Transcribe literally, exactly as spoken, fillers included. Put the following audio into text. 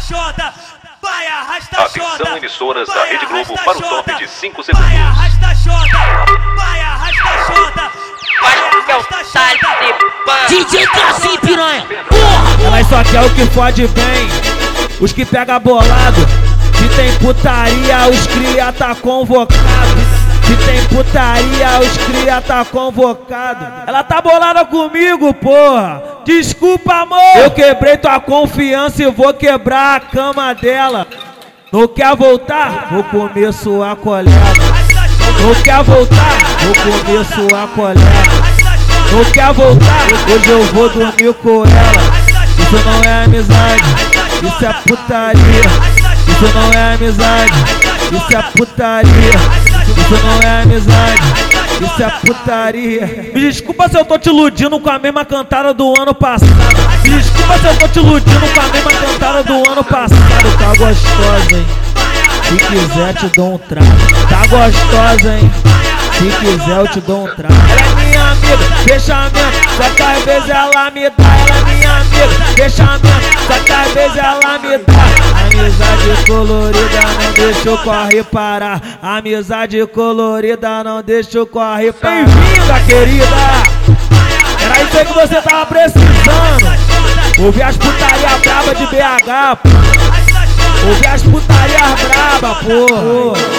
Xota, vai arrasta Xota. Atenção, emissoras da Rede Globo para o top de cinco segundos. Vai arrasta Xota, vai arrasta Xota, vai arrasta Xota. D J Cassim, piranha. Elas só quer o que fode bem, os que pega bolado. Se tem putaria, os cria tá convocado. Se tem putaria, os cria tá convocado. Ela tá bolada comigo, porra. Desculpa, amor. Eu quebrei tua confiança e vou quebrar a cama dela. Não quer voltar? Vou comer sua colega. Não quer voltar? Vou comer sua colega. Não quer voltar? Hoje eu vou dormir com ela. Isso não é amizade, isso é putaria. Isso não é amizade, isso é putaria. Isso não é amizade, isso é putaria. Me desculpa se eu tô te iludindo com a mesma cantada do ano passado. Me desculpa se eu tô te iludindo com a mesma cantada do ano passado. Tá gostosa, hein? Se quiser te dou um trago. Tá gostosa, hein? Se quiser eu te dou um trago. Ela é minha amiga, fechamento. Só que às vezes ela me dá. Ela é minha amiga, fechamento. Só que às vezes ela me dá. Amizade colorida não deixa o corre parar. Amizade colorida não deixa o corre parar. Bem-vinda, querida. Era isso aí que você tava precisando. Ouvir as putaria braba de B H, pô. Ouvir as putarias braba, pô.